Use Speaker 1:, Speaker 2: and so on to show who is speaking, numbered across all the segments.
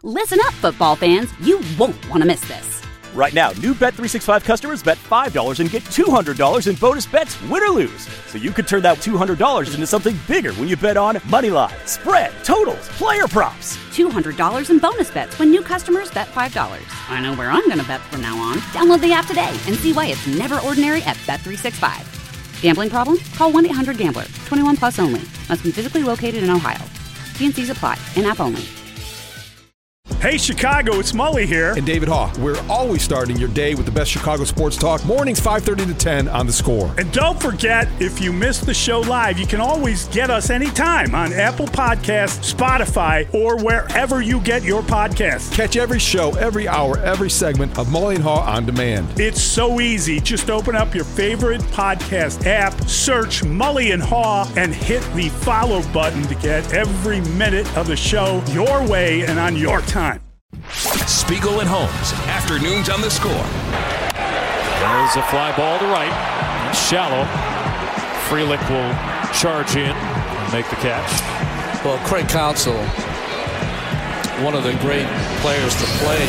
Speaker 1: Listen up, football fans. You won't want to miss this.
Speaker 2: Right now, new Bet365 customers bet $5 and get $200 in bonus bets, win or lose. So you could turn that $200 into something bigger when you bet on money line, spread, totals, player props.
Speaker 1: $200 in bonus bets when new customers bet $5. I know where I'm going to bet from now on. Download the app today and see why it's never ordinary at Bet365. Gambling problem? Call 1-800-GAMBLER. 21 plus only. Must be physically located in Ohio. T&Cs apply. In-app only.
Speaker 3: Hey, Chicago, it's Mully here.
Speaker 4: And David Haugh. We're always starting your day with the best Chicago sports talk. Mornings 5:30 to 10 on The Score.
Speaker 3: And don't forget, if you miss the show live, you can always get us anytime on Apple Podcasts, Spotify, or wherever you get your podcasts.
Speaker 4: Catch every show, every hour, every segment of Mully and Haugh on demand.
Speaker 3: It's so easy. Just open up your favorite podcast app, search Mully and Haugh, and hit the follow button to get every minute of the show your way and on your time.
Speaker 5: Spiegel and Holmes, afternoons on The Score.
Speaker 6: There's a fly ball to right. It's shallow. Frelick will charge in and make the catch.
Speaker 7: Well, Craig Counsell, one of the great players to play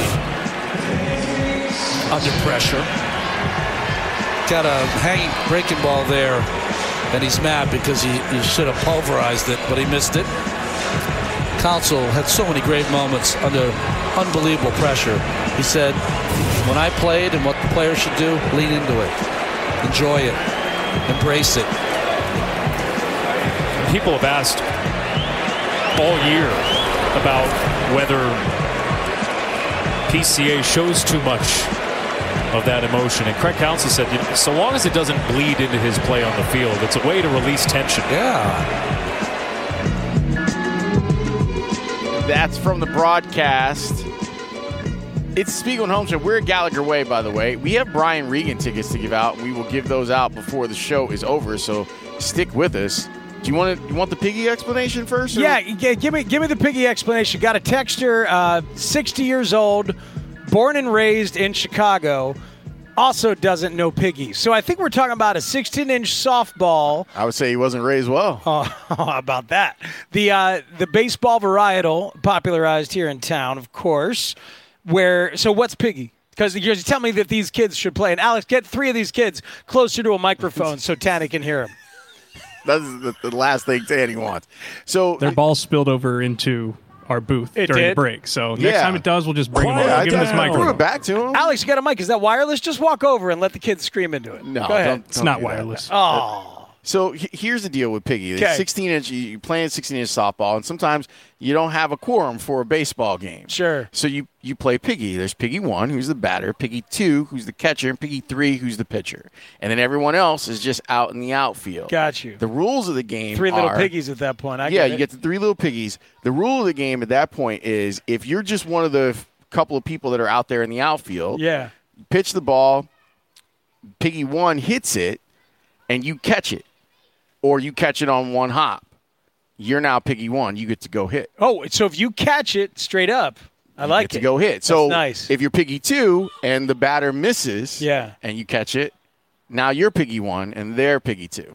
Speaker 7: under pressure. Got a hanging breaking ball there, and he's mad because he should have pulverized it, but he missed it. Counsell had so many great moments under unbelievable pressure. He said, when I played and what the players should do, lean into it. Enjoy it. Embrace it.
Speaker 6: People have asked all year about whether PCA shows too much of that emotion. And Craig Counsell said, so long as it doesn't bleed into his play on the field, it's a way to release tension.
Speaker 7: Yeah.
Speaker 8: That's from the broadcast. It's Spiegel and Holmes Show. We're at Gallagher Way, by the way. We have Brian Regan tickets to give out. We will give those out before the show is over, so stick with us. Do you want the Piggy explanation first? Or?
Speaker 9: Yeah, give me the Piggy explanation. Got a texter, 60 years old, born and raised in Chicago. Also doesn't know Piggy. So I think we're talking about a 16-inch softball.
Speaker 8: I would say he wasn't raised well.
Speaker 9: Oh, how about that? The baseball varietal, popularized here in town, of course. So what's Piggy? Because you tell me that these kids should play. And Alex, get 3 of these kids closer to a microphone so Tanny can hear them.
Speaker 8: That's the last thing Tanny wants. So
Speaker 10: their ball spilled over into our booth during the break. So next time it does, we'll just bring him over. Give him this microphone.
Speaker 8: Bring it back to him.
Speaker 9: Alex, you got a mic. Is that wireless? Just walk over and let the kids scream into it.
Speaker 8: No,
Speaker 9: go ahead.
Speaker 10: It's not wireless.
Speaker 9: Oh.
Speaker 8: So here's the deal with Piggy. 16-inch, you're playing 16-inch softball, and sometimes you don't have a quorum for a baseball game.
Speaker 9: Sure.
Speaker 8: So you play Piggy. There's Piggy 1, who's the batter, Piggy 2, who's the catcher, and Piggy 3, who's the pitcher. And then everyone else is just out in the outfield.
Speaker 9: Got you.
Speaker 8: The rules of the game
Speaker 9: 3 little piggies at that point.
Speaker 8: You get the 3 little piggies. The rule of the game at that point is if you're just one of the couple of people that are out there in the outfield, pitch the ball, Piggy 1 hits it, and you catch it. Or you catch it on one hop. You're now Piggy 1. You get to go hit.
Speaker 9: Oh, so if you catch it straight up, I like it.
Speaker 8: You get to go hit.
Speaker 9: That's
Speaker 8: so
Speaker 9: nice.
Speaker 8: If you're Piggy 2 and the batter misses
Speaker 9: and
Speaker 8: you catch it, now you're Piggy 1 and they're Piggy 2.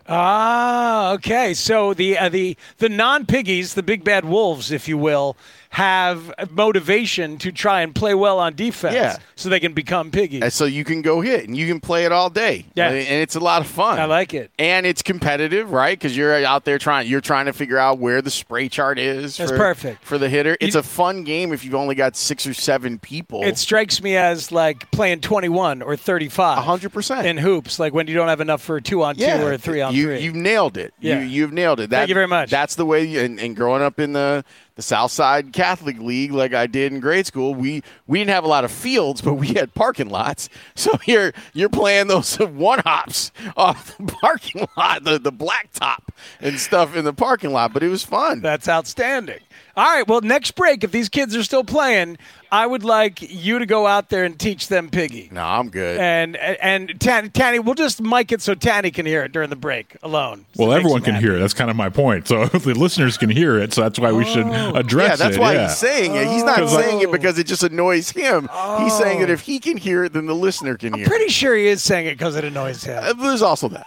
Speaker 9: Ah, okay. So the non-Piggies, the big bad wolves, if you will, have motivation to try and play well on defense so they can become Piggies.
Speaker 8: And so you can go hit, and you can play it all day.
Speaker 9: Yeah.
Speaker 8: And it's a lot of fun.
Speaker 9: I like it.
Speaker 8: And it's competitive, right? Because you're out there trying to figure out where the spray chart is.
Speaker 9: That's perfect.
Speaker 8: For the hitter. It's a fun game if you've only got 6 or 7 people.
Speaker 9: It strikes me as like playing 21 or 35.
Speaker 8: 100%.
Speaker 9: In hoops, like when you don't have enough for a 2-on-2 or a 3-on-3.
Speaker 8: You've nailed it.
Speaker 9: Yeah.
Speaker 8: You've nailed it.
Speaker 9: Thank you very much.
Speaker 8: That's the way, and growing up in the Southside Catholic League like I did in grade school, we didn't have a lot of fields, but we had parking lots. So you're playing those one-hops off the parking lot, the blacktop and stuff in the parking lot, but it was fun.
Speaker 9: That's outstanding. All right, well, next break, if these kids are still playing, I would like you to go out there and teach them Piggy.
Speaker 8: No, I'm good.
Speaker 9: And Tanny, we'll just mic it so Tanny can hear it during the break alone. So
Speaker 11: well, everyone can hear it. That's kind of my point. So the listeners can hear it, so that's why we should address it.
Speaker 8: Yeah, that's why he's saying it. He's not saying it because it just annoys him. He's saying that if he can hear it, then the listener can hear it.
Speaker 9: I'm pretty sure he is saying it because it annoys him.
Speaker 8: There's also that.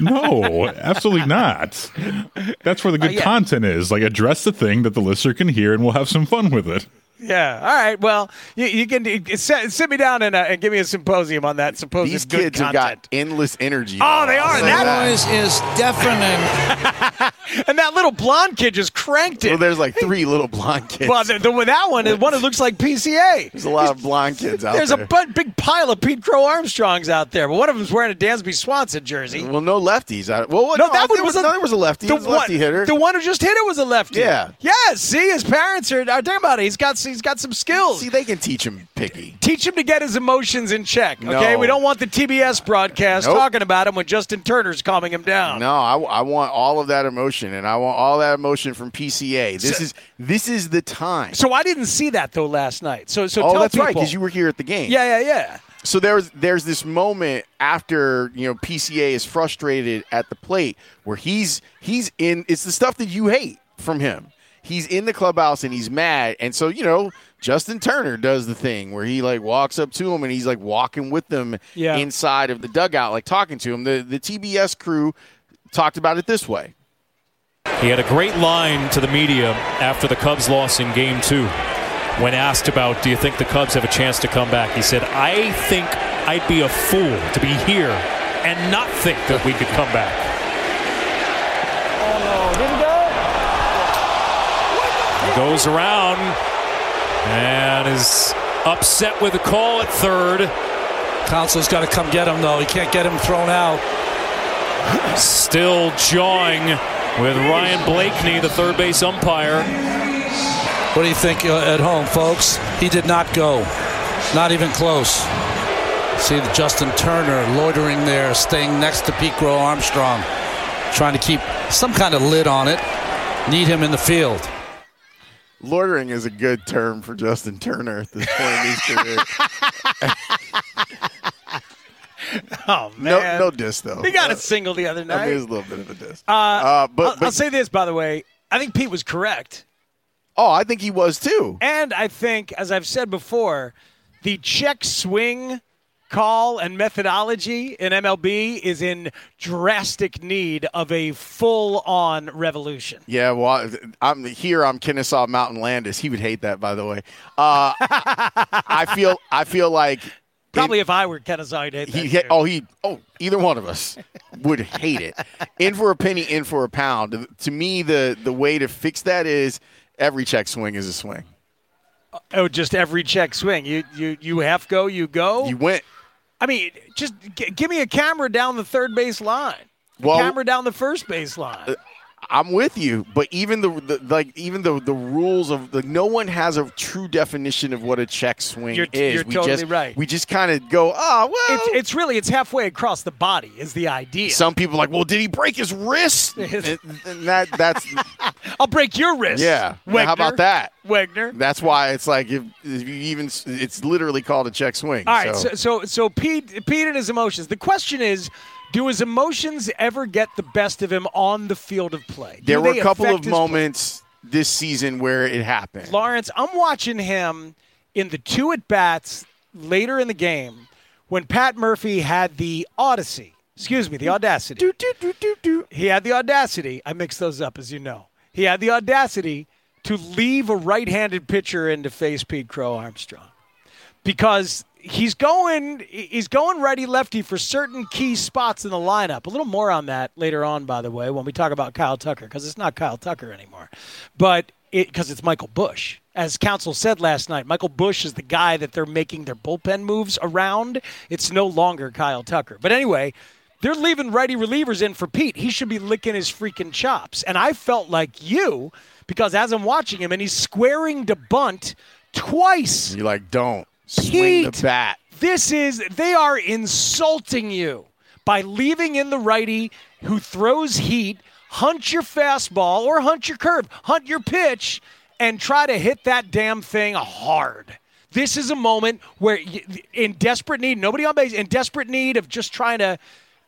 Speaker 11: No, absolutely not. That's where the good content is. Like, address the thing that the listener can hear, and we'll have some fun with it.
Speaker 9: Yeah. All right. Well, you can sit me down and give me a symposium on that. Supposed
Speaker 8: These
Speaker 9: good
Speaker 8: kids
Speaker 9: content.
Speaker 8: have got endless energy.
Speaker 9: Oh, they are.
Speaker 7: That noise is deafening.
Speaker 9: And that little blonde kid just cranked it.
Speaker 8: Well, there's like 3 little blonde kids.
Speaker 9: Well, that one that looks like PCA.
Speaker 8: There's a lot of blonde kids out there.
Speaker 9: There's a big pile of Pete Crow Armstrongs out there, but one of them's wearing a Dansby Swanson jersey.
Speaker 8: Well, no lefties. There was a lefty. He was a lefty hitter.
Speaker 9: The one who just hit it was a lefty.
Speaker 8: Yeah.
Speaker 9: Yeah. See, his parents are talking about it. He's got some skills.
Speaker 8: See, they can teach him picky.
Speaker 9: Teach him to get his emotions in check. Okay,
Speaker 8: No.
Speaker 9: we don't want the TBS broadcast
Speaker 8: Nope.
Speaker 9: talking about him when Justin Turner's calming him down.
Speaker 8: No, I want all of that emotion, and I want all that emotion from PCA. This is the time.
Speaker 9: So I didn't see that though last night. So tell
Speaker 8: that's
Speaker 9: people.
Speaker 8: right, because you were here at the game.
Speaker 9: Yeah.
Speaker 8: So there's this moment after PCA is frustrated at the plate where he's in. It's the stuff that you hate from him. He's in the clubhouse and he's mad, and so Justin Turner does the thing where he walks up to him and he's walking with them inside of the dugout, talking to him. The TBS crew talked about it this way.
Speaker 6: He had a great line to the media after the Cubs loss in Game 2 when asked about, do you think the Cubs have a chance to come back? He said, I think I'd be a fool to be here and not think that we could come back.
Speaker 9: Oh, no. Didn't go?
Speaker 6: He goes around and is upset with the call at third.
Speaker 7: Council's got to come get him, though. He can't get him thrown out.
Speaker 6: Still jawing with Ryan Blakeney, the third base umpire.
Speaker 7: What do you think at home, folks? He did not go. Not even close. See the Justin Turner loitering there, staying next to Pete Crow Armstrong, trying to keep some kind of lid on it. Need him in the field.
Speaker 8: Loitering is a good term for Justin Turner at this point in his career.
Speaker 9: Oh, man.
Speaker 8: No diss, though.
Speaker 9: He got a single the other night.
Speaker 8: It was a little bit of a diss.
Speaker 9: But I'll say this, by the way. I think Pete was correct.
Speaker 8: Oh, I think he was, too.
Speaker 9: And I think, as I've said before, the check swing call and methodology in MLB is in drastic need of a full-on revolution.
Speaker 8: Yeah, well, I'm Kennesaw Mountain Landis. He would hate that, by the way. I feel like
Speaker 9: probably if I were Kennesaw, I'd hate that.
Speaker 8: Either one of us would hate it. In for a penny, in for a pound. To me, the way to fix that is every check swing is a swing.
Speaker 9: Oh, just every check swing. You half go, you go.
Speaker 8: You went.
Speaker 9: I mean, just give me a camera down the third base line. Camera down the first base line.
Speaker 8: I'm with you, but even the rules of no one has a true definition of what a check swing is.
Speaker 9: You're totally right.
Speaker 8: We just kind of go,
Speaker 9: it's halfway across the body is the idea.
Speaker 8: Some people are like, well, did he break his wrist? and that's
Speaker 9: I'll break your wrist.
Speaker 8: Yeah.
Speaker 9: Wegner.
Speaker 8: How about that,
Speaker 9: Wegner?
Speaker 8: That's why it's like if you even it's literally called a check swing.
Speaker 9: All right. So Pete and his emotions. The question is, do his emotions ever get the best of him on the field of play?
Speaker 8: There were a couple of moments this season where it happened.
Speaker 9: Lawrence, I'm watching him in the 2 at-bats later in the game when Pat Murphy had the audacity. He had the audacity. I mix those up, as you know. He had the audacity to leave a right-handed pitcher in to face Pete Crow Armstrong because he's going righty-lefty for certain key spots in the lineup. A little more on that later on, by the way, when we talk about Kyle Tucker, because it's not Kyle Tucker anymore. But because it's Michael Busch. As Council said last night, Michael Busch is the guy that they're making their bullpen moves around. It's no longer Kyle Tucker. But anyway, they're leaving righty relievers in for Pete. He should be licking his freaking chops. And I felt like you, because as I'm watching him, and he's squaring to bunt twice.
Speaker 8: You're like, don't.
Speaker 9: Pete,
Speaker 8: swing the bat.
Speaker 9: They are insulting you by leaving in the righty who throws heat, hunt your fastball or hunt your curve, hunt your pitch, and try to hit that damn thing hard. This is a moment where, in desperate need, nobody on base, in desperate need of just trying to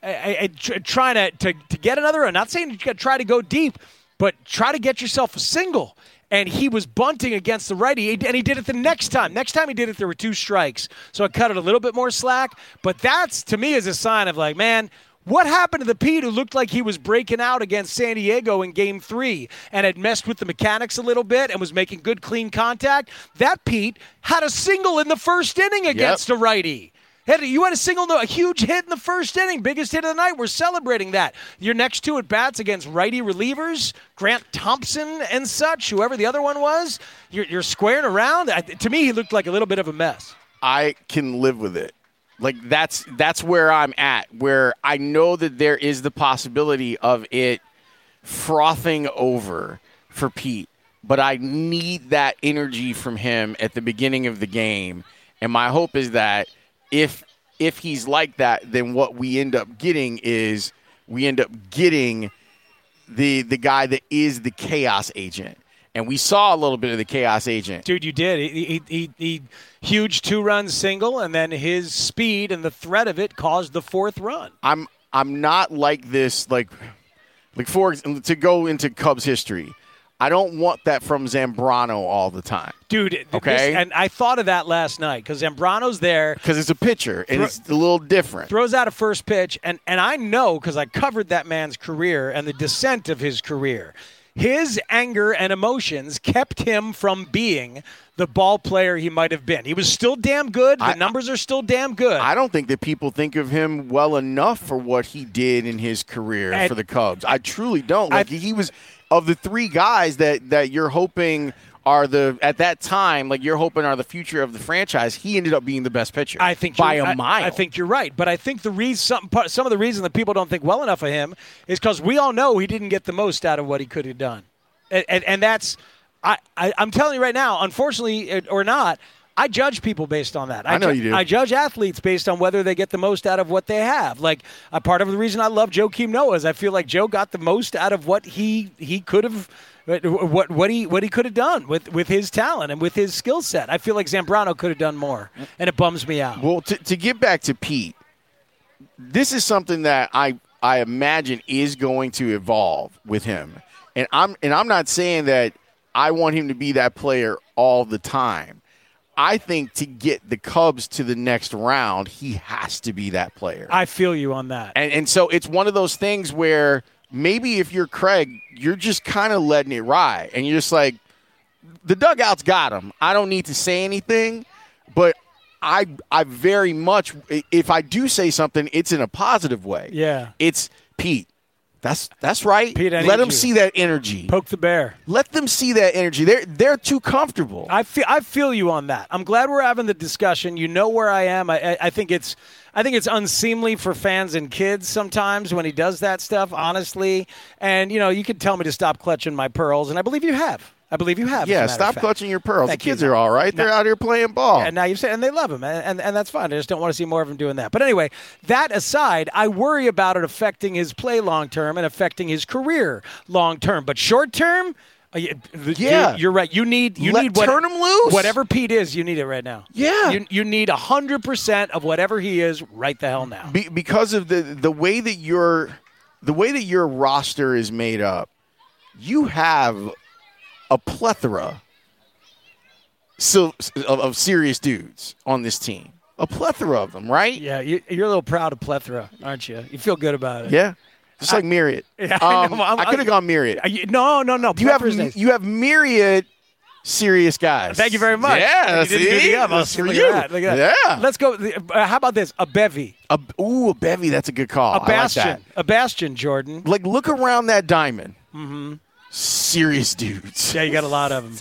Speaker 9: get another. I'm not saying you got to try to go deep, but try to get yourself a single. And he was bunting against the righty, and he did it the next time. Next time he did it, there were 2 strikes. So I cut it a little bit more slack. But that's, to me, is a sign of like, man, What happened to the Pete who looked like he was breaking out against San Diego in Game 3 and had messed with the mechanics a little bit and was making good, clean contact? That Pete had a single in the first inning against a righty. You had a huge hit in the first inning, biggest hit of the night. We're celebrating that. Your next two at-bats against righty relievers, Grant Thompson and such, whoever the other one was, you're squaring around. To me, he looked like a little bit of a mess.
Speaker 8: I can live with it. Like, that's where I'm at, where I know that there is the possibility of it frothing over for Pete, but I need that energy from him at the beginning of the game, and my hope is that if he's like that, then what we end up getting is the guy that is the chaos agent. And we saw a little bit of the chaos agent.
Speaker 9: Dude, you did. He huge 2-run single, and then his speed and the threat of it caused the 4th run.
Speaker 8: I'm not like this, like to go into Cubs history. I don't want that from Zambrano all the time.
Speaker 9: Dude,
Speaker 8: okay?
Speaker 9: And I thought of that last night because Zambrano's there.
Speaker 8: Because it's a pitcher, and it's a little different.
Speaker 9: Throws out a first pitch, and I know because I covered that man's career and the descent of his career. His anger and emotions kept him from being the ball player he might have been. He was still damn good. The numbers are still damn good.
Speaker 8: I don't think that people think of him well enough for what he did in his career for the Cubs. I truly don't. He was – of the 3 guys that you're hoping are at that time, like you're hoping are the future of the franchise, he ended up being the best pitcher by a mile.
Speaker 9: I think you're right. But I think some of the reason that people don't think well enough of him is because we all know he didn't get the most out of what he could have done. And that's I'm telling you right now, unfortunately or not, I judge people based on that.
Speaker 8: I know you do.
Speaker 9: I judge athletes based on whether they get the most out of what they have. Like, a part of the reason I love Joakim Noah is I feel like Joe got the most out of what he could have, what he could have done with his talent and with his skill set. I feel like Zambrano could have done more, and it bums me out.
Speaker 8: Well, to get back to Pete, this is something that I imagine is going to evolve with him, and I'm not saying that I want him to be that player all the time. I think to get the Cubs to the next round, he has to be that player.
Speaker 9: I feel you on that.
Speaker 8: And so it's one of those things where maybe if you're Craig, you're just kind of letting it ride. And you're just like, the dugout's got him. I don't need to say anything. But I very much, if I do say something, it's in a positive way.
Speaker 9: Yeah.
Speaker 8: It's Pete. That's right.
Speaker 9: Pete,
Speaker 8: let them see that energy.
Speaker 9: Poke the bear.
Speaker 8: Let them see that energy. They're too comfortable.
Speaker 9: I feel you on that. I'm glad we're having the discussion. You know where I am. I think it's unseemly for fans and kids sometimes when he does that stuff, honestly. And you could tell me to stop clutching my pearls, and I believe you have.
Speaker 8: Yeah, stop clutching your pearls. The kids are all right. They're out here playing ball.
Speaker 9: And now and they love him, and that's fine. I just don't want to see more of him doing that. But anyway, that aside, I worry about it affecting his play long term and affecting his career long term. But short term, you're right. You need
Speaker 8: turn him loose.
Speaker 9: Whatever Pete is, you need it right now.
Speaker 8: Yeah,
Speaker 9: you need 100% of whatever he is right the hell now.
Speaker 8: Because of the way that your roster is made up, you have a plethora of serious dudes on this team. A plethora of them, right?
Speaker 9: Yeah, you're a little proud of plethora, aren't you? You feel good about it.
Speaker 8: Yeah, just like Myriad.
Speaker 9: Yeah,
Speaker 8: I could have gone Myriad.
Speaker 9: No.
Speaker 8: You have Myriad serious guys.
Speaker 9: Thank you very much.
Speaker 8: Yeah,
Speaker 9: that's for you. Look at that.
Speaker 8: Yeah.
Speaker 9: Let's go. How about this? A bevy.
Speaker 8: A bevy. That's a good call.
Speaker 9: A bastion.
Speaker 8: I like that.
Speaker 9: A bastion, Jordan.
Speaker 8: Like, look around that diamond.
Speaker 9: Mm-hmm.
Speaker 8: Serious dudes.
Speaker 9: Yeah, you got a lot of them.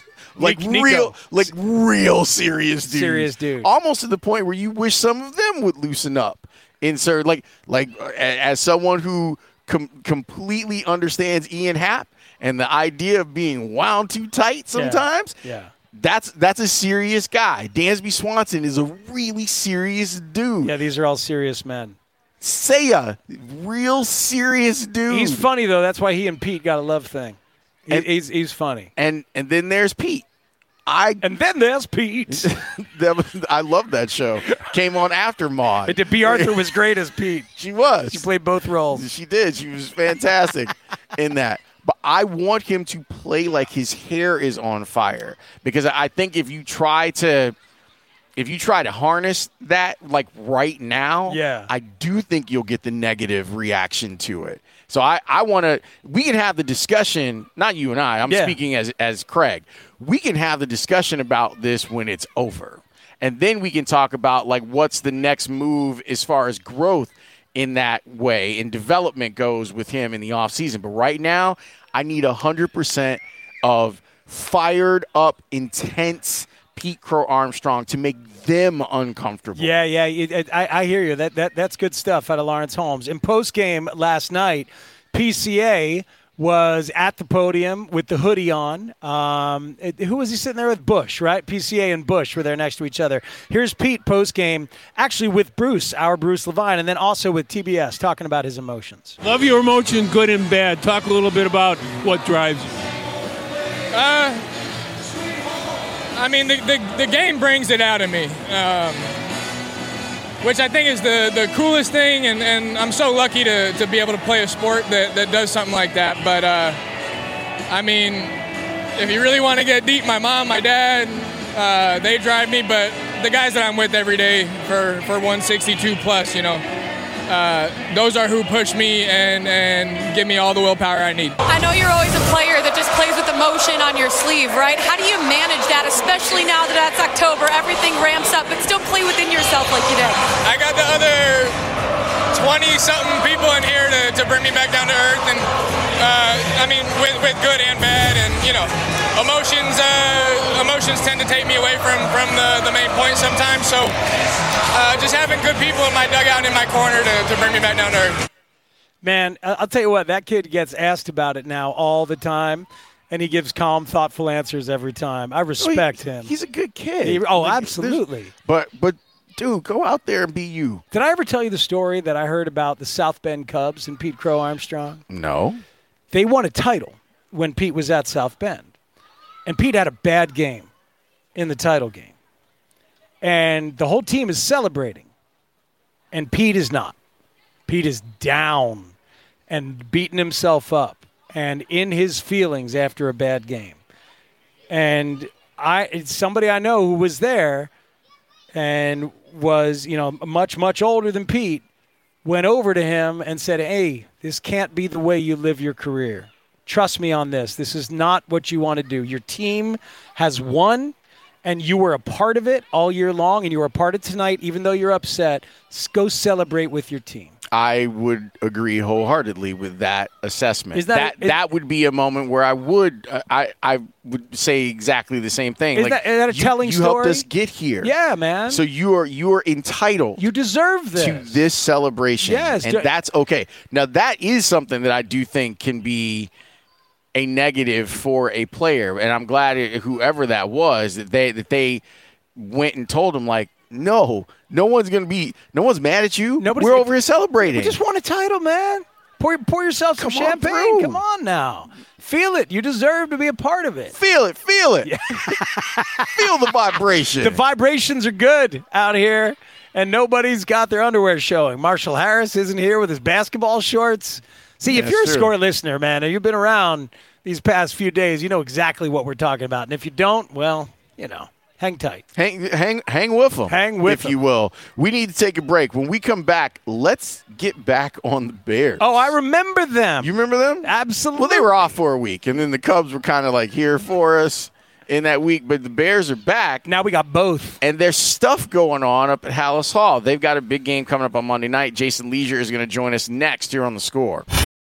Speaker 8: real serious dudes.
Speaker 9: Serious dudes.
Speaker 8: Almost to the point where you wish some of them would loosen up. Insert as someone who completely understands Ian Happ and the idea of being wound too tight sometimes.
Speaker 9: Yeah.
Speaker 8: That's a serious guy. Dansby Swanson is a really serious dude.
Speaker 9: Yeah, these are all serious men.
Speaker 8: Seiya, real serious dude.
Speaker 9: He's funny though. That's why he and Pete got a love thing. He's funny.
Speaker 8: And then there's Pete.
Speaker 9: And then there's Pete.
Speaker 8: I love that show. Came on after Maude.
Speaker 9: B. Arthur was great as Pete.
Speaker 8: She was.
Speaker 9: She played both roles.
Speaker 8: She did. She was fantastic in that. But I want him to play like his hair is on fire. Because I think if you try to if you try to harness that like right now,
Speaker 9: yeah.
Speaker 8: I do think you'll get the negative reaction to it. So I want to – we can have the discussion, not you and I. I'm speaking as Craig. We can have the discussion about this when it's over. And then we can talk about, like, what's the next move as far as growth in that way and development goes with him in the offseason. But right now, I need 100% of fired up, intense Pete Crow Armstrong to make them uncomfortable.
Speaker 9: Yeah. I hear you. That's good stuff out of Lawrence Holmes. In postgame last night, PCA was at the podium with the hoodie on. Who was he sitting there with? Bush, right? PCA and Bush were there next to each other. Here's Pete postgame, actually with Bruce, our Bruce Levine, and then also with TBS, talking about his emotions.
Speaker 12: Love your emotions, good and bad. Talk a little bit about what drives you.
Speaker 13: I mean, the game brings it out of me, which I think is the coolest thing, and I'm so lucky to be able to play a sport that does something like that. But, I mean, if you really want to get deep, my mom, my dad, they drive me, but the guys that I'm with every day for 162 plus, you know, those are who push me and give me all the willpower I need.
Speaker 14: I know you're always a player that just plays with emotion on your sleeve, right? How do you manage that, especially now that it's October, everything ramps up, but still play within yourself like you did?
Speaker 13: I got the other 20-something people in here to bring me back down to earth, and I mean, with good and bad, and you know, emotions tend to take me away from the main point sometimes. So just having good people in my dugout and in my corner to bring me back down to earth.
Speaker 9: Man, I'll tell you what, that kid gets asked about it now all the time, and he gives calm, thoughtful answers every time. I respect him.
Speaker 8: He's a good kid.
Speaker 9: Absolutely.
Speaker 8: But dude, go out there and be you.
Speaker 9: Did I ever tell you the story that I heard about the South Bend Cubs and Pete Crow Armstrong?
Speaker 8: No.
Speaker 9: They won a title when Pete was at South Bend. And Pete had a bad game in the title game. And the whole team is celebrating. And Pete is not. Pete is down and beating himself up and in his feelings after a bad game. And it's somebody I know who was there and was, you know, much, much older than Pete, went over to him and said, hey, this can't be the way you live your career. Trust me on this. This is not what you want to do. Your team has won, and you were a part of it all year long, and you were a part of tonight, even though you're upset. Go celebrate with your team.
Speaker 8: I would agree wholeheartedly with that assessment. That would be a moment where I would say exactly the same thing.
Speaker 9: Is that a telling story?
Speaker 8: You helped us get here.
Speaker 9: Yeah, man.
Speaker 8: So you are entitled.
Speaker 9: You deserve this.
Speaker 8: To this celebration.
Speaker 9: Yes.
Speaker 8: And that's okay. Now, that is something that I do think can be a negative for a player. And I'm glad whoever that was, that they went and told him, like, no one's mad at you. We're over here celebrating.
Speaker 9: We just won a title, man. Pour yourself some champagne. Come on now. Feel it. You deserve to be a part of it.
Speaker 8: Feel it. Yeah. Feel the vibration.
Speaker 9: The vibrations are good out here, and nobody's got their underwear showing. Marshall Harris isn't here with his basketball shorts. See, if you're a Score listener, man, and you've been around these past few days, you know exactly what we're talking about. And if you don't, well, you know. Hang tight.
Speaker 8: Hang with them.
Speaker 9: Hang with them.
Speaker 8: If you will. We need to take a break. When we come back, let's get back on the Bears.
Speaker 9: Oh, I remember them.
Speaker 8: You remember them?
Speaker 9: Absolutely.
Speaker 8: Well, they were off for a week, and then the Cubs were kind of like here for us in that week, but the Bears are back.
Speaker 9: Now we got both.
Speaker 8: And there's stuff going on up at Hallis Hall. They've got a big game coming up on Monday night. Jason Leisure is going to join us next here on The Score.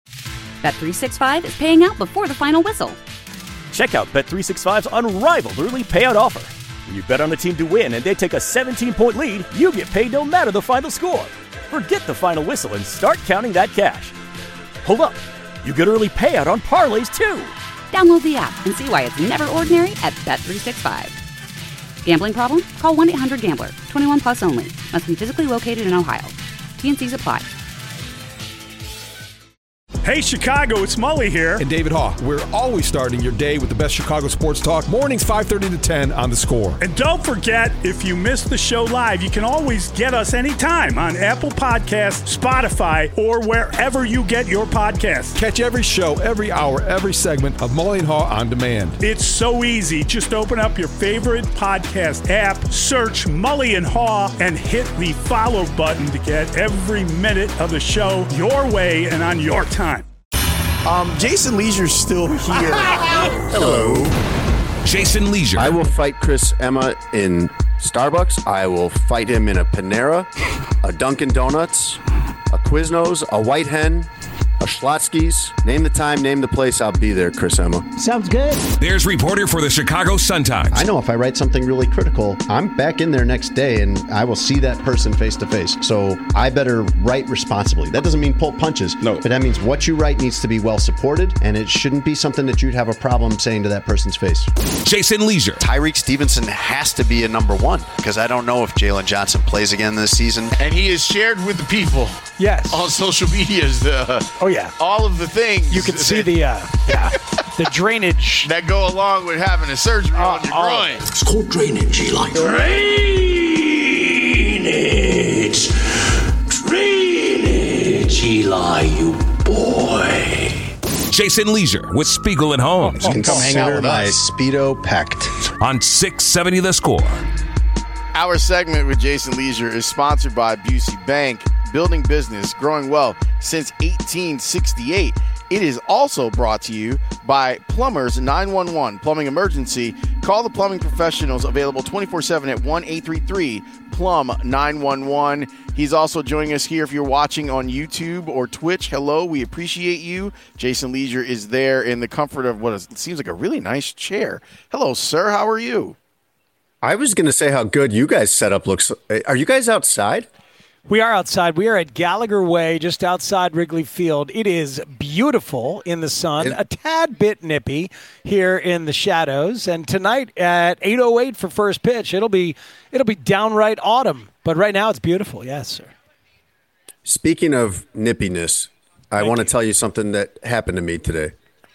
Speaker 1: Bet365 is paying out before the final whistle.
Speaker 2: Check out Bet365's unrivaled early payout offer. When you bet on a team to win and they take a 17-point lead, you get paid no matter the final score. Forget the final whistle and start counting that cash. Hold up. You get early payout on parlays, too.
Speaker 1: Download the app and see why it's never ordinary at Bet365. Gambling problem? Call 1-800-GAMBLER. 21 plus only. Must be physically located in Ohio. T&Cs apply.
Speaker 3: Hey, Chicago, it's Mully here.
Speaker 4: And David Haugh. We're always starting your day with the best Chicago sports talk. Mornings 5:30 to 10 on The Score.
Speaker 3: And don't forget, if you missed the show live, you can always get us anytime on Apple Podcasts, Spotify, or wherever you get your podcasts.
Speaker 4: Catch every show, every hour, every segment of Mully and Haugh on demand.
Speaker 3: It's so easy. Just open up your favorite podcast app, search Mully and Haugh, and hit the follow button to get every minute of the show your way and on your time.
Speaker 8: Jason Leisure's still here.
Speaker 5: Hello. Jason Leisure.
Speaker 15: I will fight Chris Emma in Starbucks. I will fight him in a Panera, a Dunkin' Donuts, a Quiznos, a White Hen, a Schlotsky's. Name the time, name the place. I'll be there, Chris Emma.
Speaker 16: Sounds good.
Speaker 5: There's reporter for the Chicago Sun-Times.
Speaker 17: I know if I write something really critical, I'm back in there next day and I will see that person face to face. So I better write responsibly. That doesn't mean pull punches. No. But that means what you write needs to be well supported, and it shouldn't be something that you'd have a problem saying to that person's face.
Speaker 5: Jason Leisure.
Speaker 17: Tyreek Stevenson has to be a number one because I don't know if Jalen Johnson plays again this season.
Speaker 8: And he is shared with the people.
Speaker 9: Yes.
Speaker 8: On social medias.
Speaker 9: Oh, yeah.
Speaker 8: All of the things.
Speaker 9: You can see the drainage.
Speaker 8: That go along with having a surgery on your groin.
Speaker 18: It's called drainage, Eli. Drainage. Drainage, Eli, you boy.
Speaker 5: Jason Leisure with Spiegel and Holmes.
Speaker 17: You can come hang out with us. Speedo packed.
Speaker 5: On 670 The Score.
Speaker 8: Our segment with Jason Leisure is sponsored by Busey Bank. Building business, growing well since 1868. It is also brought to you by Plumbers 911. Plumbing emergency. Call the plumbing professionals, available 24/7 at 1-833-PLUM-911. He's also joining us here if you're watching on YouTube or Twitch. Hello, we appreciate you. Jason Leisure is there in the comfort of what seems like a really nice chair. Hello, sir. How are you?
Speaker 15: I was going to say how good you guys' setup looks. Are you guys outside?
Speaker 9: We are outside. We are at Gallagher Way, just outside Wrigley Field. It is beautiful in the sun, a tad bit nippy here in the shadows. And tonight at 8:08 for first pitch, it'll be downright autumn. But right now it's beautiful. Yes, sir.
Speaker 15: Speaking of nippiness, I want to tell you something that happened to me today.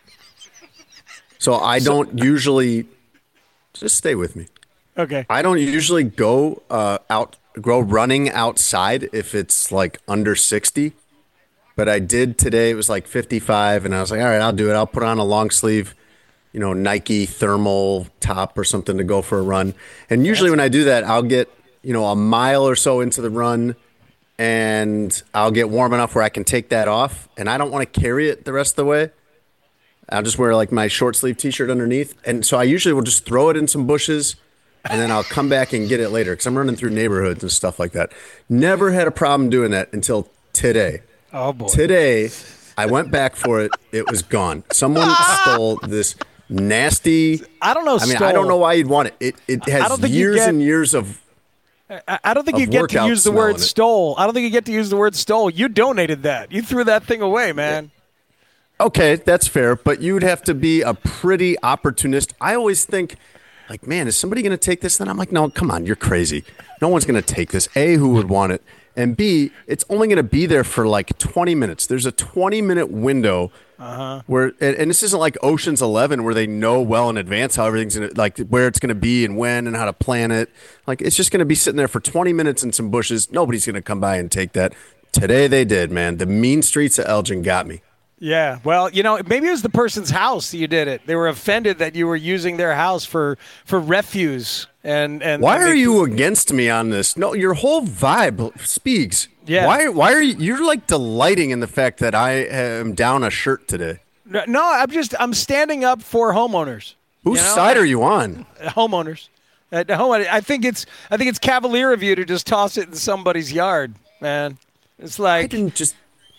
Speaker 15: So I don't usually just stay with me.
Speaker 9: Okay.
Speaker 15: I don't usually go go running outside if it's like under 60, but I did today. It was like 55, and I was like, all right, I'll do it. I'll put on a long sleeve, Nike thermal top or something to go for a run. And usually when I do that, I'll get, a mile or so into the run, and I'll get warm enough where I can take that off, and I don't want to carry it the rest of the way. I'll just wear like my short sleeve t-shirt underneath. And so I usually will just throw it in some bushes, and then I'll come back and get it later because I'm running through neighborhoods and stuff like that. Never had a problem doing that until today.
Speaker 9: Oh, boy.
Speaker 15: Today, I went back for it. It was gone. Someone stole this nasty.
Speaker 9: I don't know.
Speaker 15: I don't know why you'd want it. It has years and years of.
Speaker 9: I don't think you get to use the word stole. I don't think you get to use the word stole. You donated that. You threw that thing away, man.
Speaker 15: Okay, that's fair, but you'd have to be a pretty opportunist. I always think, like, man, is somebody going to take this? Then I'm like, no, come on, you're crazy. No one's going to take this. A, who would want it? And B, it's only going to be there for like 20 minutes. There's a 20-minute window where, and this isn't like Ocean's 11 where they know well in advance how everything's going to, like, where it's going to be and when and how to plan it. Like, it's just going to be sitting there for 20 minutes in some bushes. Nobody's going to come by and take that. Today they did, man. The mean streets of Elgin got me.
Speaker 9: Yeah, well, maybe it was the person's house that you did it. They were offended that you were using their house for refuse. And
Speaker 15: why are you against me on this? No, your whole vibe speaks.
Speaker 9: Yeah.
Speaker 15: Why are you're like delighting in the fact that I am down a shirt today?
Speaker 9: No, I'm standing up for homeowners.
Speaker 15: Whose side are you on?
Speaker 9: Homeowners. I think it's cavalier of you to just toss it in somebody's yard, man. It's like
Speaker 15: I didn't just.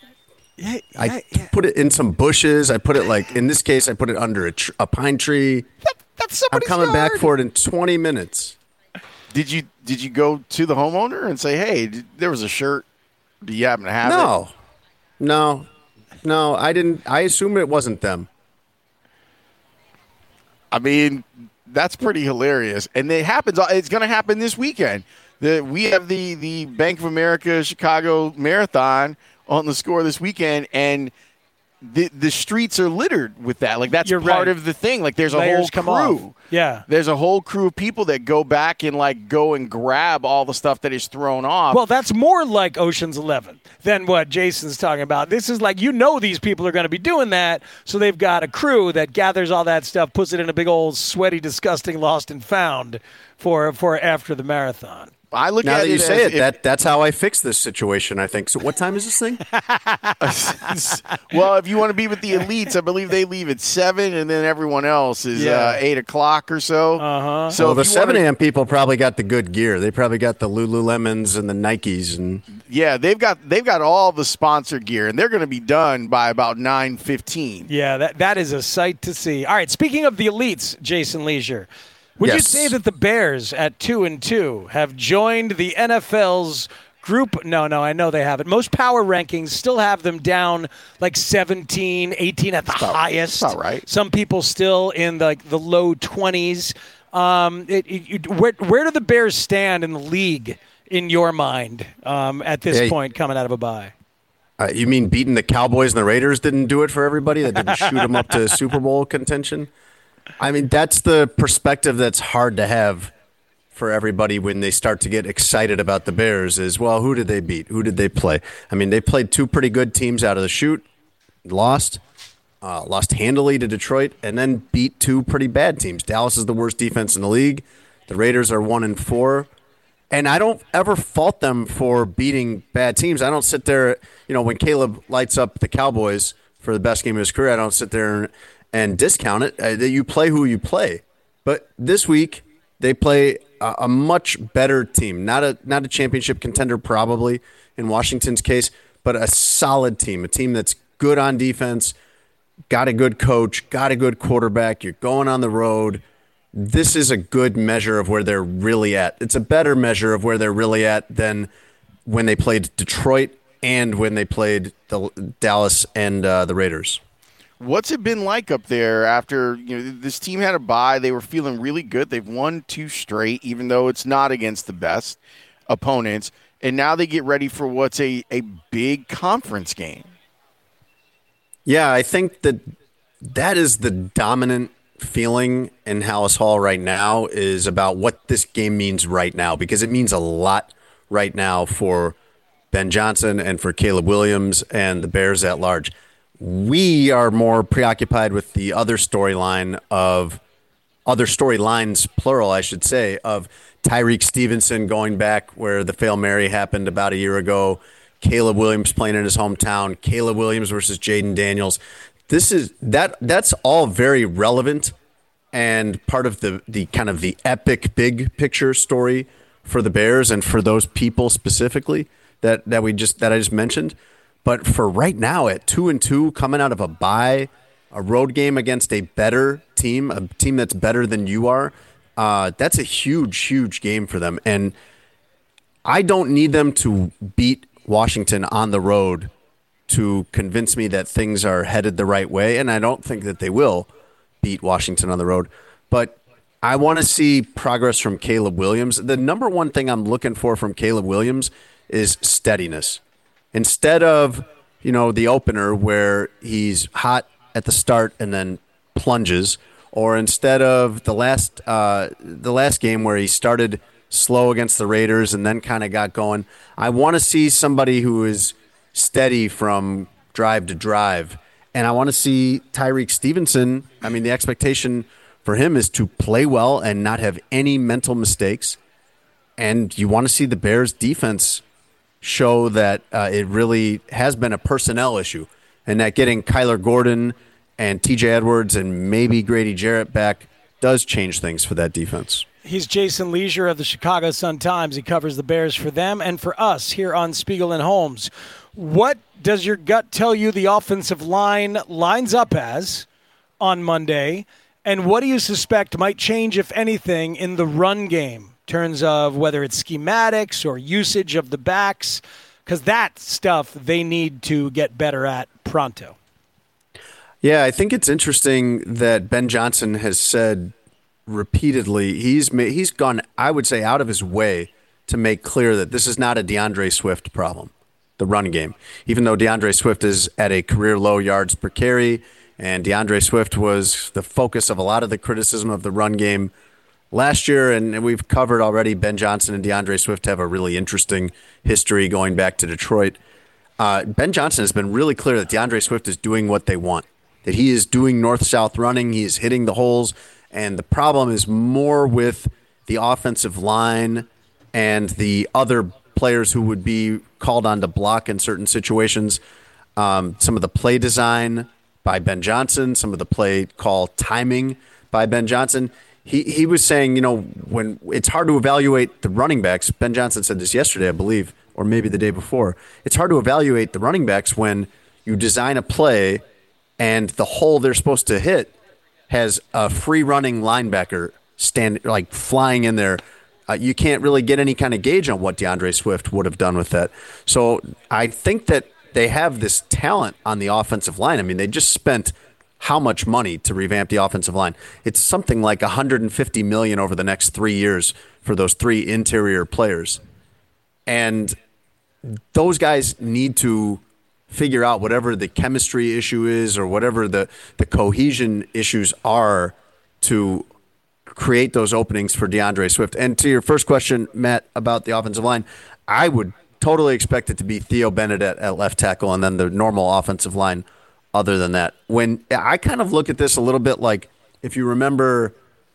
Speaker 15: I put it in some bushes. I put it in this case, I put it under a pine tree.
Speaker 9: That's somebody's
Speaker 15: I'm coming
Speaker 9: yard.
Speaker 15: back for it in 20 minutes.
Speaker 8: Did you go to the homeowner and say, hey, there was a shirt. Do you happen to have it?
Speaker 15: No, I didn't. I assume it wasn't them.
Speaker 8: I mean, that's pretty hilarious. And it happens. It's going to happen this weekend. We have the Bank of America Chicago Marathon on the Score this weekend, and the streets are littered with that. Like, that's part of the thing. Like, there's a
Speaker 9: Layers
Speaker 8: whole
Speaker 9: come off.
Speaker 8: crew.
Speaker 9: Yeah.
Speaker 8: There's a whole crew of people that go back and, like, go and grab all the stuff that is thrown off.
Speaker 9: Well, that's more like Ocean's 11 than what Jason's talking about. This is like, these people are going to be doing that, so they've got a crew that gathers all that stuff, puts it in a big old sweaty, disgusting lost and found for after the marathon.
Speaker 8: I look
Speaker 15: now
Speaker 8: at
Speaker 15: that you
Speaker 8: it
Speaker 15: say
Speaker 8: as
Speaker 15: it, that's how I fix this situation, I think. So what time is this thing?
Speaker 8: Well, if you want to be with the elites, I believe they leave at 7, and then everyone else is 8 o'clock or so.
Speaker 9: Uh-huh.
Speaker 8: So
Speaker 15: well, the 7 a.m. people probably got the good gear. They probably got the Lululemons and the Nikes. And
Speaker 8: yeah, they've got all the sponsor gear, and they're going to be done by about 9:15.
Speaker 9: Yeah, that is a sight to see. All right, speaking of the elites, Jason Leisure, would you say that the Bears at 2-2 have joined the NFL's group? No, I know they haven't. Most power rankings still have them down like 17, 18 at the highest.
Speaker 8: That's about right.
Speaker 9: Some people still in the low 20s. Where do the Bears stand in the league in your mind at this point coming out of a bye?
Speaker 15: You mean beating the Cowboys and the Raiders didn't do it for everybody? That didn't shoot them up to Super Bowl contention? I mean, that's the perspective that's hard to have for everybody when they start to get excited about the Bears is, well, who did they beat? Who did they play? I mean, they played 2 pretty good teams out of the chute, lost handily to Detroit, and then beat 2 pretty bad teams. Dallas is the worst defense in the league. The Raiders are 1-4. And I don't ever fault them for beating bad teams. I don't sit there, when Caleb lights up the Cowboys for the best game of his career, I don't sit there and discount it. You play who you play. But this week, they play a much better team. Not a championship contender probably in Washington's case, but a solid team, a team that's good on defense, got a good coach, got a good quarterback. You're going on the road. This is a good measure of where they're really at. It's a better measure of where they're really at than when they played Detroit and when they played the Dallas and the Raiders.
Speaker 8: What's it been like up there after this team had a bye? They were feeling really good. They've won 2 straight, even though it's not against the best opponents. And now they get ready for what's a big conference game.
Speaker 15: Yeah, I think that is the dominant feeling in Hallis Hall right now is about what this game means right now, because it means a lot right now for Ben Johnson and for Caleb Williams and the Bears at large. We are more preoccupied with the other storylines, plural, I should say, of Tyreek Stevenson going back where the Fail Mary happened about a year ago, Caleb Williams playing in his hometown, Caleb Williams versus Jaden Daniels. That's all very relevant and part of the kind of the epic big picture story for the Bears and for those people specifically that I just mentioned. But for right now, at 2-2, coming out of a bye, a road game against a better team, a team that's better than you are, that's a huge, huge game for them. And I don't need them to beat Washington on the road to convince me that things are headed the right way. And I don't think that they will beat Washington on the road. But I want to see progress from Caleb Williams. The number one thing I'm looking for from Caleb Williams is steadiness. Instead of, the opener where he's hot at the start and then plunges, or instead of the last game where he started slow against the Raiders and then kind of got going, I want to see somebody who is steady from drive to drive. And I want to see Tyreek Stevenson. I mean, the expectation for him is to play well and not have any mental mistakes. And you want to see the Bears defense show that it really has been a personnel issue and that getting Kyler Gordon and TJ Edwards and maybe Grady Jarrett back does change things for that defense.
Speaker 9: He's Jason Leisure of the Chicago Sun-Times. He covers the Bears for them and for us here on Spiegel and Holmes. What does your gut tell you the offensive line lines up as on Monday, and what do you suspect might change, if anything, in the run game? In terms of whether it's schematics or usage of the backs, because that stuff they need to get better at pronto.
Speaker 15: Yeah, I think it's interesting that Ben Johnson has said repeatedly he's gone, I would say, out of his way to make clear that this is not a DeAndre Swift problem. the run game. Even though DeAndre Swift is at a career low yards per carry, and DeAndre Swift was the focus of a lot of the criticism of the run game last year, and we've covered already, Ben Johnson and DeAndre Swift have a really interesting history going back to Detroit. Ben Johnson has been really clear that DeAndre Swift is doing what they want, that he is doing north-south running, he is hitting the holes, and the problem is more with the offensive line and the other players who would be called on to block in certain situations. Some of the play design by Ben Johnson, some of the play call timing by Ben Johnson. He was saying, when it's hard to evaluate the running backs, Ben Johnson said this yesterday, I believe, or maybe the day before. It's hard to evaluate the running backs when you design a play and the hole they're supposed to hit has a free running linebacker flying in there. You can't really get any kind of gauge on what DeAndre Swift would have done with that. So I think that they have this talent on the offensive line. I mean, they just spent how much money to revamp the offensive line? It's something like $150 million over the next 3 years for those 3 interior players. And those guys need to figure out whatever the chemistry issue is or whatever the cohesion issues are to create those openings for DeAndre Swift. And to your first question, Matt, about the offensive line, I would totally expect it to be Theo Benedette at left tackle and then the normal offensive line other than that. When I kind of look at this a little bit like, if you remember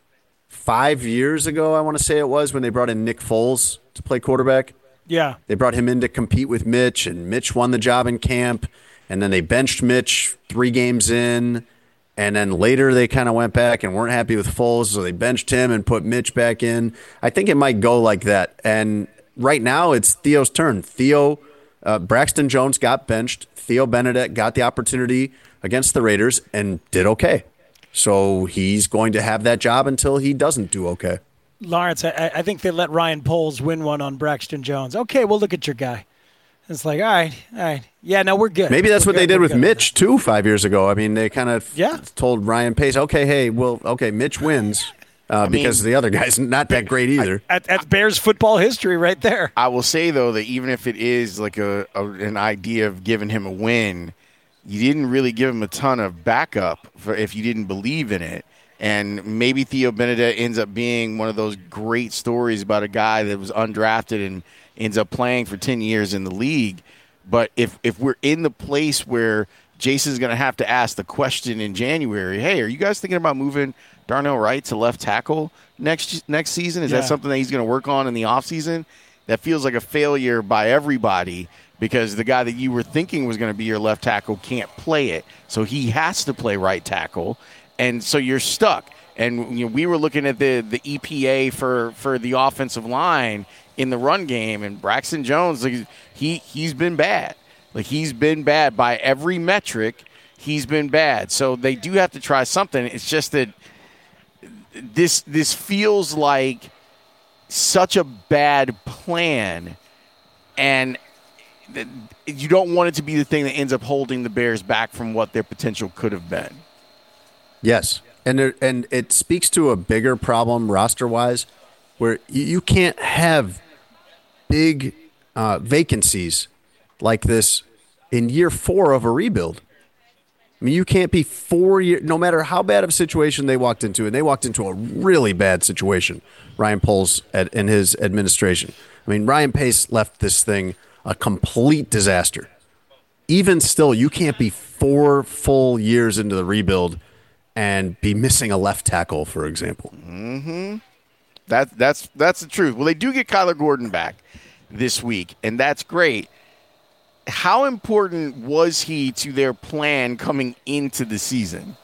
Speaker 15: 5 years ago, I want to say it was, when they brought in Nick Foles to play quarterback.
Speaker 9: Yeah.
Speaker 15: They brought him in to compete with Mitch, and Mitch won the job in camp, and then they benched Mitch 3 games in, and then later they kind of went back and weren't happy with Foles, so they benched him and put Mitch back in. I think it might go like that. And right now it's Theo's turn. Braxton Jones got benched. Theo Benedette got the opportunity against the Raiders and did okay. So he's going to have that job until he doesn't do okay.
Speaker 9: Lawrence, I think they let Ryan Poles win one on Braxton Jones. Okay, well, look at your guy. It's like, all right. Yeah, no, we're good.
Speaker 15: Maybe that's what they did with Mitch, too, 5 years ago. I mean, they kind of told Ryan Pace, Mitch wins because the other guy's not that great either.
Speaker 9: That's Bears football history right there.
Speaker 8: I will say, though, that even if it is like an idea of giving him a win, you didn't really give him a ton of backup if you didn't believe in it. And maybe Theo Benedette ends up being one of those great stories about a guy that was undrafted and ends up playing for 10 years in the league. But if we're in the place where Jason's going to have to ask the question in January, hey, are you guys thinking about moving Darnell Wright to left tackle next season? Is that something that he's going to work on in the offseason? That feels like a failure by everybody because the guy that you were thinking was going to be your left tackle can't play it. So he has to play right tackle. And so you're stuck. And we were looking at the EPA for the offensive line in the run game, and Braxton Jones, he's been bad. Like, he's been bad by every metric. He's been bad. So they do have to try something. It's just that this feels like such a bad plan, and you don't want it to be the thing that ends up holding the Bears back from what their potential could have been.
Speaker 15: Yes, and it speaks to a bigger problem roster-wise where you can't have big vacancies like this in year 4 of a rebuild. I mean, you can't be 4 years, no matter how bad of a situation they walked into, and they walked into a really bad situation, Ryan Poles and his administration. I mean, Ryan Pace left this thing a complete disaster. Even still, you can't be 4 full years into the rebuild and be missing a left tackle, for example.
Speaker 8: Mm-hmm. That's the truth. Well, they do get Kyler Gordon back this week, and that's great. How important was he to their plan coming into the season?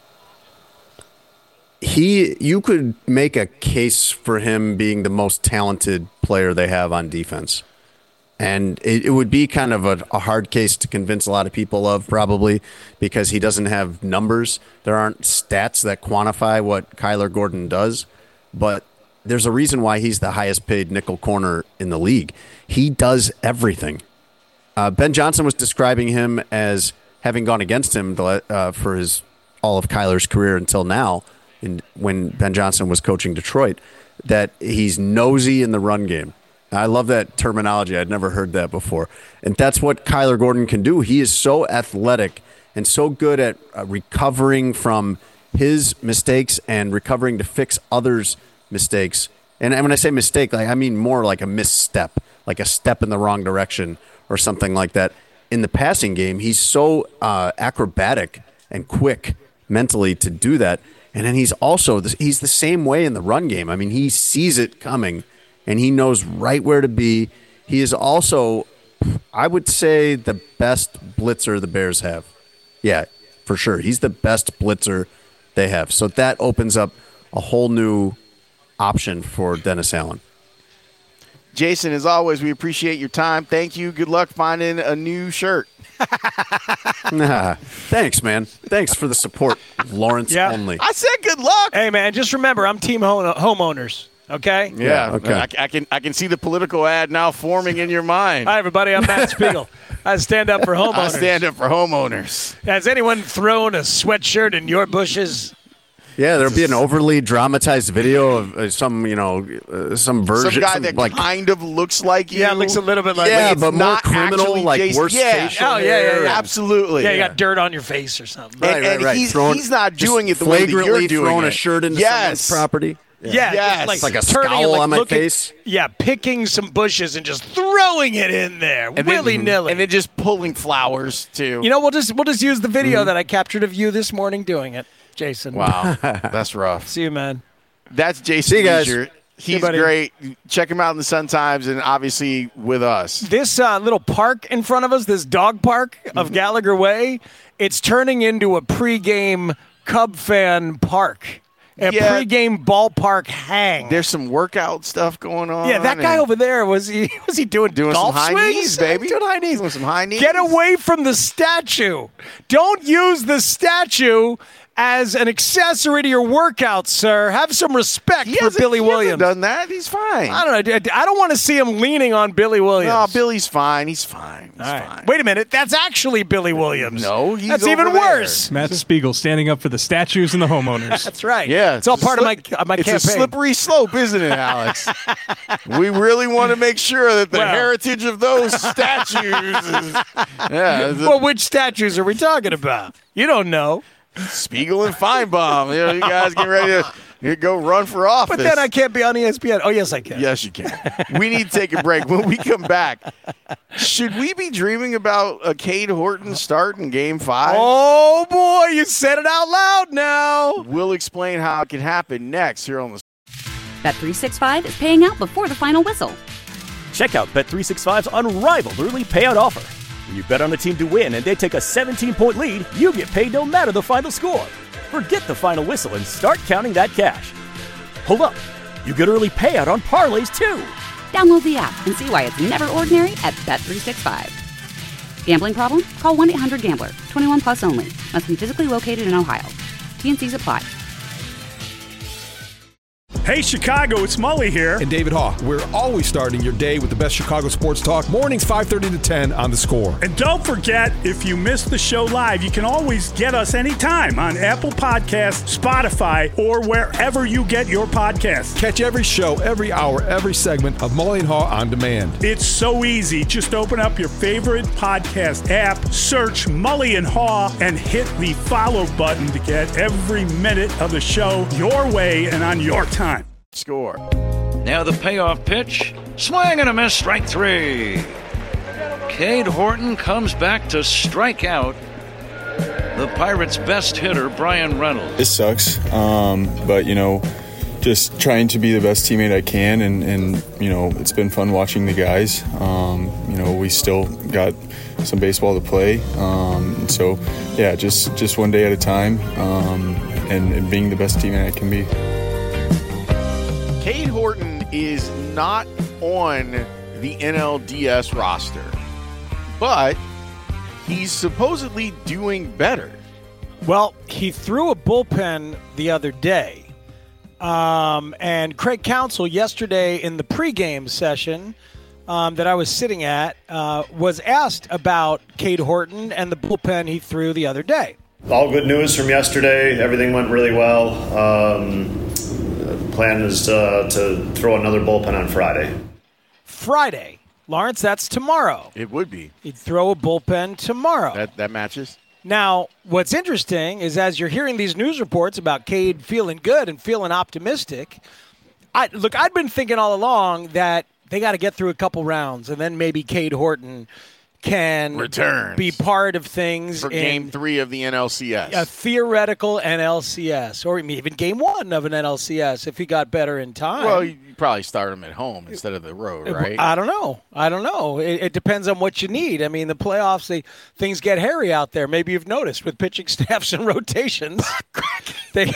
Speaker 15: You could make a case for him being the most talented player they have on defense. And it would be kind of a hard case to convince a lot of people of, probably, because he doesn't have numbers. There aren't stats that quantify what Kyler Gordon does. But there's a reason why he's the highest paid nickel corner in the league. He does everything. Ben Johnson was describing him as having gone against him for all of Kyler's career until now, when Ben Johnson was coaching Detroit, that he's nosy in the run game. I love that terminology. I'd never heard that before. And that's what Kyler Gordon can do. He is so athletic and so good at recovering from his mistakes and recovering to fix others' mistakes. And when I say mistake, I mean more like a misstep, like a step in the wrong direction or something like that. In the passing game, he's so acrobatic and quick mentally to do that. And then he's the same way in the run game. I mean, he sees it coming, and he knows right where to be. He is also, I would say, the best blitzer the Bears have. Yeah, for sure. He's the best blitzer they have. So that opens up a whole new option for Dennis Allen.
Speaker 8: Jason, as always, we appreciate your time. Thank you. Good luck finding a new shirt.
Speaker 15: Thanks, man. Thanks for the support, Lawrence only.
Speaker 8: I said good luck.
Speaker 9: Hey, man, just remember, I'm team homeowners, okay?
Speaker 8: Yeah,
Speaker 15: okay.
Speaker 8: I can see the political ad now forming in your mind.
Speaker 9: Hi, everybody. I'm Matt Spiegel. I stand up for homeowners.
Speaker 8: I stand up for homeowners.
Speaker 9: Has anyone thrown a sweatshirt in your bushes?
Speaker 15: Yeah, there'll be an overly dramatized video of some version.
Speaker 8: Some guy that kind of looks like you.
Speaker 9: Yeah, looks a little bit like
Speaker 15: yeah,
Speaker 9: you.
Speaker 15: but more criminal, like
Speaker 8: Jason.
Speaker 15: worse facial
Speaker 8: hair. Absolutely.
Speaker 9: Yeah, you got dirt on your face or something.
Speaker 8: Right. He's not doing it the way that you're doing
Speaker 15: throwing
Speaker 8: it.
Speaker 15: a shirt into someone's property.
Speaker 9: Yeah,
Speaker 8: yes.
Speaker 15: It's like a scowl on my face.
Speaker 9: Yeah, picking some bushes and just throwing it in there, willy-nilly.
Speaker 8: And then just pulling flowers, too.
Speaker 9: You know, we'll just use the video that I captured of you this morning doing it, Jason.
Speaker 8: Wow, that's rough.
Speaker 9: See you, man.
Speaker 8: That's Jason
Speaker 15: See you guys.
Speaker 8: Leisure. He's great. Check him out in the Sun Times and obviously with us.
Speaker 9: This little park in front of us, this dog park of Gallagher Way, it's turning into a pregame Cub fan park. A pregame ballpark hang.
Speaker 8: There's some workout stuff going on.
Speaker 9: Yeah, that guy over there, was he doing golf
Speaker 8: some high
Speaker 9: swings?
Speaker 8: knees, baby?
Speaker 9: Doing high knees.
Speaker 8: Doing some high knees.
Speaker 9: Get away from the statue. Don't use the statue as an accessory to your workout, sir. Have some respect for Billy Williams.
Speaker 8: He hasn't done that. He's fine.
Speaker 9: I don't know. I don't want to see him leaning on Billy Williams.
Speaker 8: No, Billy's fine. He's fine. He's fine.
Speaker 9: Wait a minute. That's actually Billy Williams.
Speaker 8: No,
Speaker 9: that's even worse.
Speaker 10: Matt Spiegel standing up for the statues and the homeowners.
Speaker 9: That's right.
Speaker 8: Yeah,
Speaker 9: it's all part of my campaign.
Speaker 8: It's a slippery slope, isn't it, Alex? We really want to make sure that the heritage of those statues is...
Speaker 9: Well, which statues are we talking about? You don't know.
Speaker 8: Spiegel and Feinbaum. You guys get ready to go run for office.
Speaker 9: But then I can't be on ESPN. Oh, yes, I can.
Speaker 8: Yes, you can. We need to take a break. When we come back, should we be dreaming about a Cade Horton start in Game 5?
Speaker 9: Oh, boy, you said it out loud now.
Speaker 8: We'll explain how it can happen next here on the
Speaker 1: Bet365 is paying out before the final whistle.
Speaker 2: Check out Bet365's unrivaled early payout offer. When you bet on a team to win and they take a 17-point lead, you get paid no matter the final score. Forget the final whistle and start counting that cash. Hold up. You get early payout on parlays, too.
Speaker 1: Download the app and see why it's never ordinary at Bet365. Gambling problem? Call 1-800-GAMBLER. 21 plus only. Must be physically located in Ohio. T&Cs apply.
Speaker 3: Hey, Chicago, it's Mully here.
Speaker 4: And David Haugh. We're always starting your day with the best Chicago sports talk. Mornings 5:30 to 10 on The Score.
Speaker 3: And don't forget, if you missed the show live, you can always get us anytime on Apple Podcasts, Spotify, or wherever you get your podcasts.
Speaker 4: Catch every show, every hour, every segment of Mully and Haugh on demand.
Speaker 3: It's so easy. Just open up your favorite podcast app, search Mully and Haugh, and hit the follow button to get every minute of the show your way and on your time.
Speaker 8: Score.
Speaker 16: Now the payoff pitch. Swing and a miss, strike three. Cade Horton comes back to strike out the Pirates' best hitter, Brian Reynolds.
Speaker 19: This sucks, but, just trying to be the best teammate I can, and it's been fun watching the guys. We still got some baseball to play, so, yeah, just one day at a time, and being the best teammate I can be.
Speaker 8: Cade Horton is not on the NLDS roster, but he's supposedly doing better.
Speaker 9: Well, he threw a bullpen the other day, and Craig Counsell yesterday in the pregame session that I was sitting at was asked about Cade Horton and the bullpen he threw the other day.
Speaker 20: All good news from yesterday. Everything went really well. Plan is to throw another bullpen on Friday.
Speaker 9: Friday. Lawrence, that's tomorrow.
Speaker 8: It would be.
Speaker 9: He'd throw a bullpen tomorrow.
Speaker 8: That matches.
Speaker 9: Now, what's interesting is as you're hearing these news reports about Cade feeling good and feeling optimistic, I'd been thinking all along that they got to get through a couple rounds, and then maybe Cade Horton can be part of things
Speaker 8: for Game 3 of the NLCS.
Speaker 9: A theoretical NLCS, or even Game 1 of an NLCS if he got better in time.
Speaker 8: Well, you probably start him at home instead of the road, right?
Speaker 9: I don't know. It depends on what you need. I mean, the playoffs, things get hairy out there. Maybe you've noticed with pitching staffs and rotations, they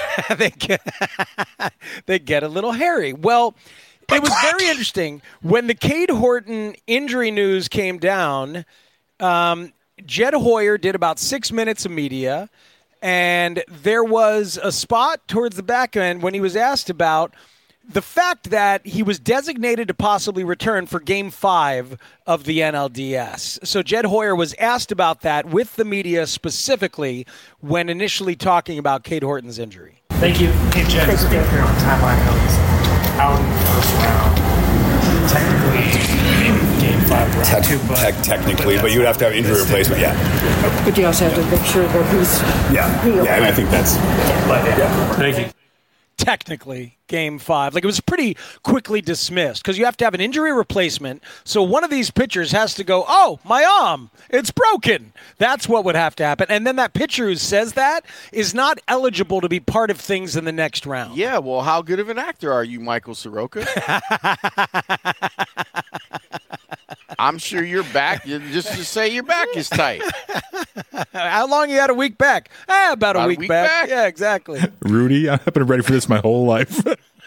Speaker 9: get a little hairy. Well, it was very interesting. When the Cade Horton injury news came down, Jed Hoyer did about 6 minutes of media, and there was a spot towards the back end when he was asked about the fact that he was designated to possibly return for Game 5 of the NLDS. So Jed Hoyer was asked about that with the media specifically when initially talking about Cade Horton's injury.
Speaker 21: Thank you. Hey, Jed, just being here on timeline, I know he's out in the first round. Technically, Game 5 round 2, but
Speaker 22: technically, but you would have to have injury replacement, yeah.
Speaker 23: But you also have to make sure that he's healed.
Speaker 22: Yeah, and I think that's...
Speaker 21: Thank you.
Speaker 9: Technically, Game 5. It was pretty quickly dismissed because you have to have an injury replacement. So one of these pitchers has to go, oh, my arm, it's broken. That's what would have to happen. And then that pitcher who says that is not eligible to be part of things in the next round.
Speaker 8: Yeah, well, how good of an actor are you, Michael Soroka? I'm sure your back, just say your back is tight.
Speaker 9: How long you had a week back? About a week back. Yeah, exactly.
Speaker 11: Rudy, I've been ready for this my whole life.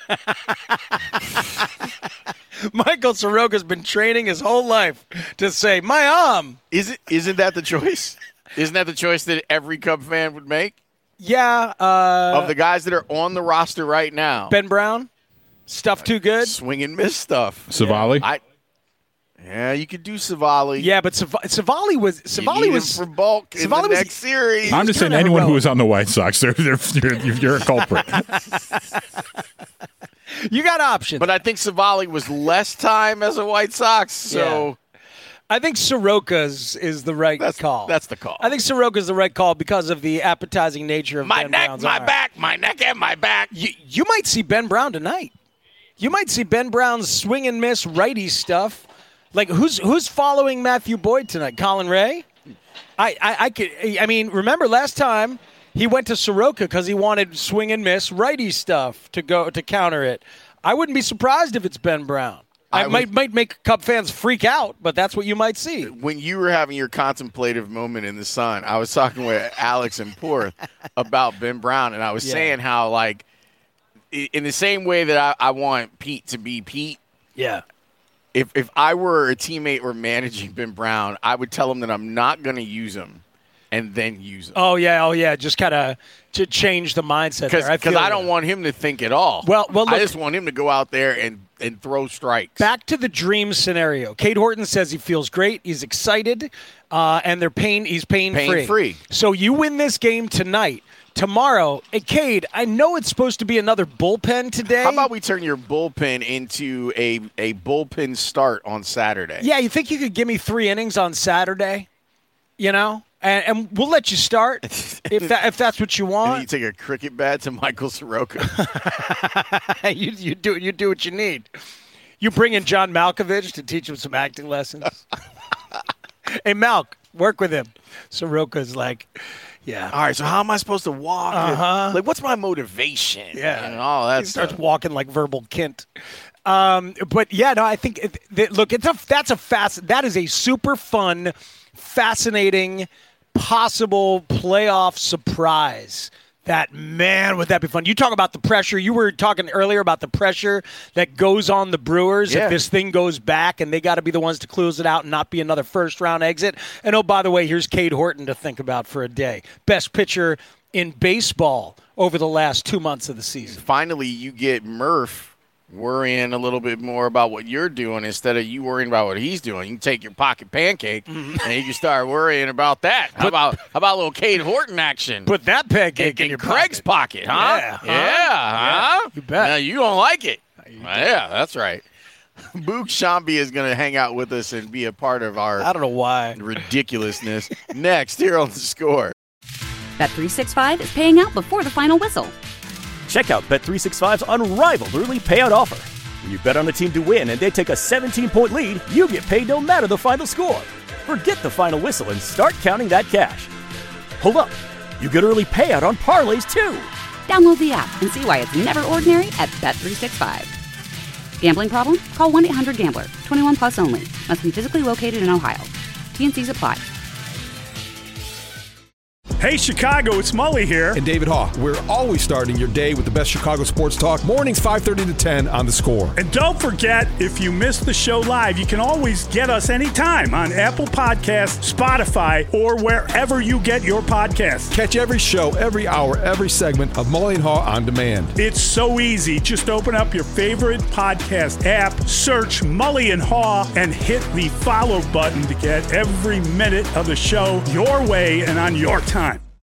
Speaker 9: Michael Soroka's been training his whole life to say, my arm.
Speaker 8: Isn't that the choice? Isn't that the choice that every Cub fan would make?
Speaker 9: Yeah.
Speaker 8: Of the guys that are on the roster right now.
Speaker 9: Ben Brown? Stuff too good?
Speaker 8: Swing and miss stuff.
Speaker 11: Savali?
Speaker 8: Yeah, you could do Savali.
Speaker 9: Yeah, but Savali was
Speaker 8: for bulk in the next series.
Speaker 11: I'm just saying anyone who was on the White Sox, you're a culprit.
Speaker 9: You got options.
Speaker 8: But I think Savali was less time as a White Sox, so...
Speaker 9: Yeah. I think Soroka's is the right call.
Speaker 8: That's the call.
Speaker 9: I think Soroka's the right call because of the appetizing nature of Ben Brown's arm.
Speaker 8: My neck and my back.
Speaker 9: You might see Ben Brown tonight. You might see Ben Brown's swing and miss righty stuff. Who's following Matthew Boyd tonight? Colin Ray? I mean, remember last time he went to Soroka because he wanted swing and miss righty stuff to counter it. I wouldn't be surprised if it's Ben Brown. I might make Cub fans freak out, but that's what you might see.
Speaker 8: When you were having your contemplative moment in the sun, I was talking with Alex and Porth about Ben Brown, and I was saying how, in the same way that I want Pete to be Pete.
Speaker 9: Yeah.
Speaker 8: If I were a teammate or managing Ben Brown, I would tell him that I'm not going to use him and then use him.
Speaker 9: Oh, yeah. Just kind of to change the mindset there.
Speaker 8: Because I don't want him to think at all.
Speaker 9: Well, look,
Speaker 8: I just want him to go out there and throw strikes.
Speaker 9: Back to the dream scenario. Cade Horton says he feels great. He's excited, and he's pain-free. So you win this game tonight. Tomorrow, Cade, I know it's supposed to be another bullpen today.
Speaker 8: How about we turn your bullpen into a bullpen start on Saturday?
Speaker 9: Yeah, you think you could give me 3 innings on Saturday? You know? And we'll let you start if that's what you want.
Speaker 8: And you take a cricket bat to Michael Soroka.
Speaker 9: you do what you need. You bring in John Malkovich to teach him some acting lessons. Hey, Malk, work with him. Soroka's like... Yeah.
Speaker 8: All right, so how am I supposed to walk? What's my motivation?
Speaker 9: Yeah.
Speaker 8: And all that
Speaker 9: starts walking like verbal Kint. But, yeah, no, I think, that is a super fun, fascinating, possible playoff surprise. Would that be fun? You talk about the pressure. You were talking earlier about the pressure that goes on the Brewers if this thing goes back, and they got to be the ones to close it out and not be another first-round exit. And, oh, by the way, here's Cade Horton to think about for a day. Best pitcher in baseball over the last 2 months of the season.
Speaker 8: Finally, you get Murph worrying a little bit more about what you're doing instead of you worrying about what he's doing. You can take your pocket pancake and you can start worrying about that. How about a little Cade Horton action?
Speaker 9: Put that pancake in your
Speaker 8: Craig's pocket, huh?
Speaker 9: Yeah,
Speaker 8: huh?
Speaker 9: You bet.
Speaker 8: Now, you don't like it. Yeah, that's right. Boog Shambi is going to hang out with us and be a part of our
Speaker 9: I don't know why
Speaker 8: ridiculousness. Next, here on The Score.
Speaker 1: Bet365 is paying out before the final whistle.
Speaker 2: Check out Bet365's unrivaled early payout offer. When you bet on a team to win and they take a 17-point lead, you get paid no matter the final score. Forget the final whistle and start counting that cash. Hold up. You get early payout on parlays, too.
Speaker 1: Download the app and see why it's never ordinary at Bet365. Gambling problem? Call 1-800-GAMBLER. 21 plus only. Must be physically located in Ohio. T&Cs apply.
Speaker 3: Hey, Chicago, it's Mully here.
Speaker 4: And David Haugh. We're always starting your day with the best Chicago sports talk. Mornings 5:30 to 10 on The Score.
Speaker 3: And don't forget, if you miss the show live, you can always get us anytime on Apple Podcasts, Spotify, or wherever you get your podcasts.
Speaker 4: Catch every show, every hour, every segment of Mully and Haugh on demand.
Speaker 3: It's so easy. Just open up your favorite podcast app, search Mully and Haugh, and hit the follow button to get every minute of the show your way and on your time.